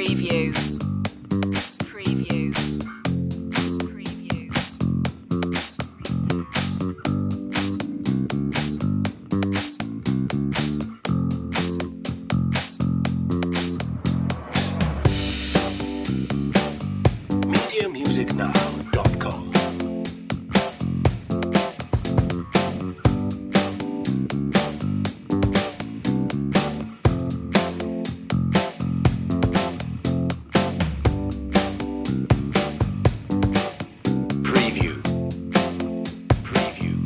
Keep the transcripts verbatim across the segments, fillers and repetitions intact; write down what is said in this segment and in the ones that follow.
Preview. Preview. Preview. media music now dot com Preview. Preview.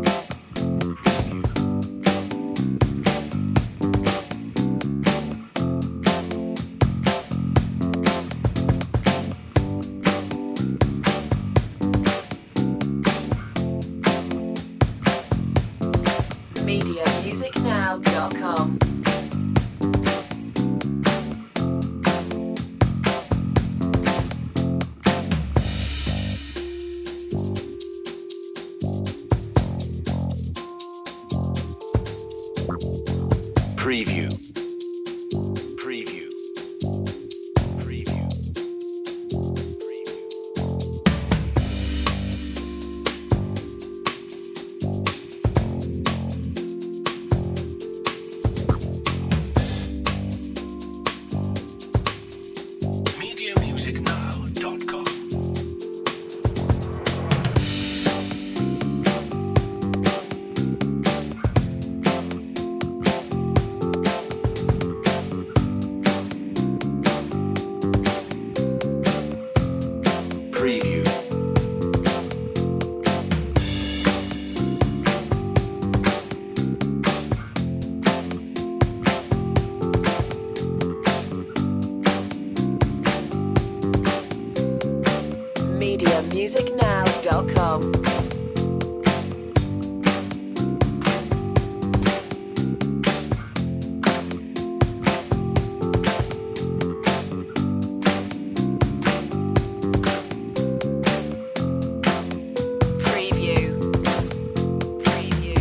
media music now dot com. Preview. Preview. Preview. media music now dot com Preview. media music now dot com. Preview. Preview.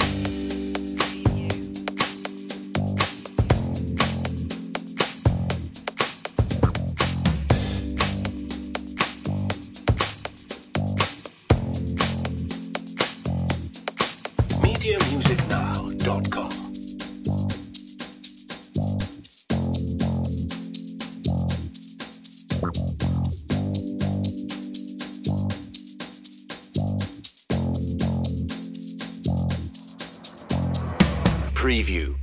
media music now dot com Preview.